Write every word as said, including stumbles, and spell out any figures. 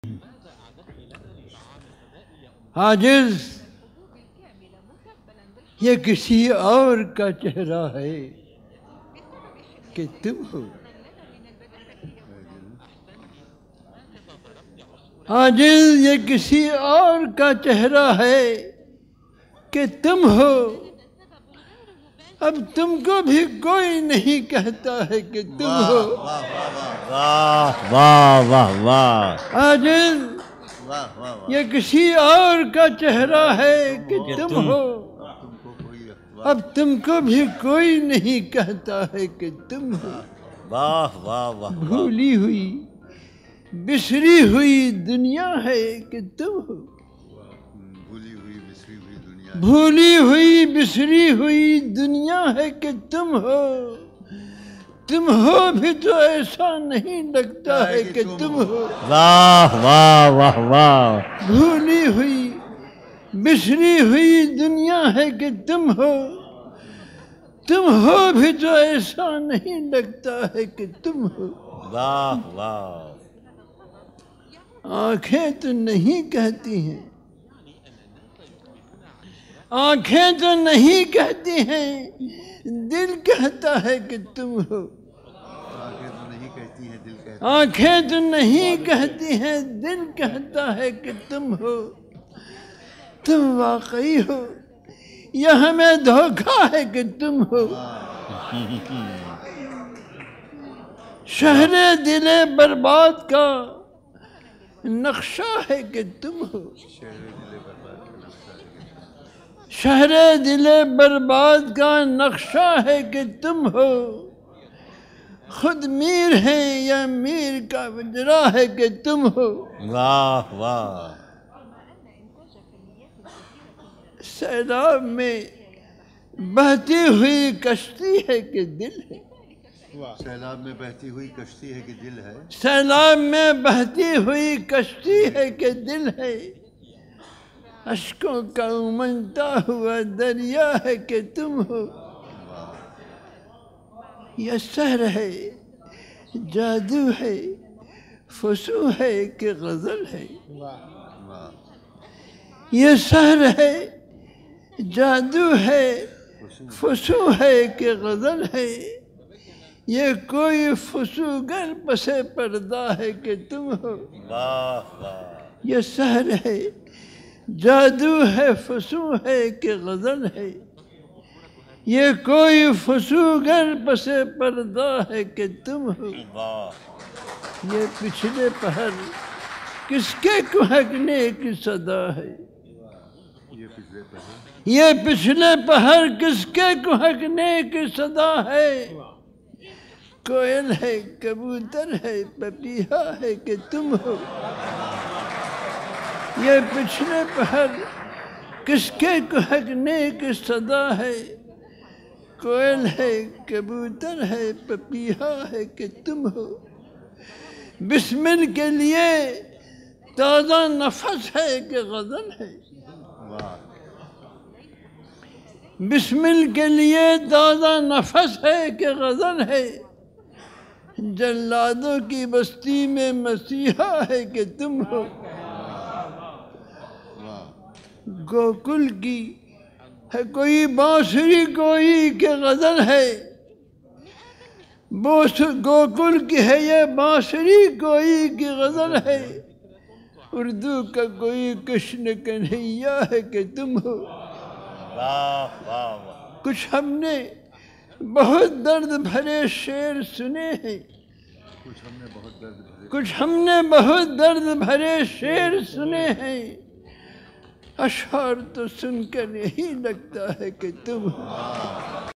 عاجز یہ کسی اور کا چہرہ ہے کہ تم ہو، عاجز یہ کسی اور کا چہرہ ہے کہ تم ہو، اب تم کو بھی کوئی نہیں کہتا ہے کہ تم ہو۔ واہ واہ واہ واہ، عاجز یہ کسی اور کا چہرہ ہے کہ تم ہو، اب تم کو بھی کوئی نہیں کہتا ہے کہ تم ہو۔ واہ واہ واہ، بھولی ہوئی بسری ہوئی دنیا ہے کہ تم ہو، بھولی ہوئی بسری ہوئی دنیا ہے کہ تم ہو، تم ہو بھی تو ایسا نہیں لگتا ہے کہ تم ہو۔ واہ واہ واہ واہ، بھولی ہوئی بسری ہوئی دنیا ہے کہ تم ہو، تم ہو بھی تو ایسا نہیں لگتا ہے کہ تم ہو۔ واہ واہ، آنکھیں تو نہیں کہتی ہیں، آنکھیں تو نہیں کہتی ہیں، دل کہتا ہے کہ تم ہو۔ آنکھیں تو نہیں کہتی ہیں، دل کہتا ہے کہ تم ہو۔ تم واقعی ہو یا ہمیں دھوکہ ہے کہ تم ہو۔ شہر دل برباد کا نقشہ ہے کہ تم ہو، شہر دل برباد کا نقشہ ہے کہ تم ہو۔ خود میر ہے یا میر کا وجرا ہے کہ تم ہو۔ واہ واہ، سیلاب میں بہتی ہوئی کشتی ہے کہ دل ہے، سیلاب میں بہتی ہوئی کشتی ہے کہ دل ہے، سیلاب میں بہتی ہوئی کشتی ہے کہ دل ہے۔ اشکوں کا امنتا ہوا دریا ہے کہ تم ہو۔ یہ سحر ہے، جادو ہے، فسو ہے کہ غزل ہے۔ یہ سحر ہے، جادو ہے، فسو ہے کہ غزل ہے۔ یہ کوئی فسوگر پس پردہ ہے کہ تم ہو۔ واہ واہ، یہ سحر ہے، جادو ہے، فسو ہے کہ غزل ہے۔ یہ کوئی فسوگر پس پردہ ہے کہ تم ہو۔ واہ، یہ پچھلے پہر کس کے کہکنے کی صدا ہے، یہ پچھلے پہر کس کے کہکنے کی صدا ہے۔ کوئل ہے، کبوتر ہے، پپیہا ہے کہ تم ہو۔ یہ پچھلے پہر کس کے کہکنے کی صدا ہے۔ کوئل ہے، کبوتر ہے، پپیہا ہے کہ تم ہو۔ بسمل کے لیے تازہ نفس ہے کہ غزل ہے، بسمل کے لیے تازہ نفس ہے کہ غزل ہے۔ جلادوں کی بستی میں مسیحا ہے کہ تم ہو۔ گوکل کی ہے کوئی بانسری کوئی کہ غزل ہے، گوکل کی ہے یہ بانسری کوئی کی غزل ہے۔ اردو کا کوئی کشن کنہیا ہے کہ تم ہو۔ واہ واہ، کچھ ہم نے بہت درد بھرے شعر سنے ہیں، کچھ ہم نے بہت درد بھرے شعر سنے ہیں۔ اشعار تو سن کر یہی لگتا ہے کہ تم ہو۔